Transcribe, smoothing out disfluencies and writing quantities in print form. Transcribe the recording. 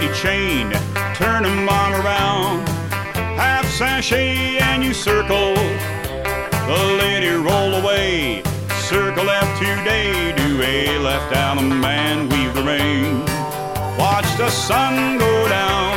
chain, turn 'em on around. Half sashay and you circle, the lady roll away. Circle left today, do a left down, a man weave the rain. Watch the sun go down,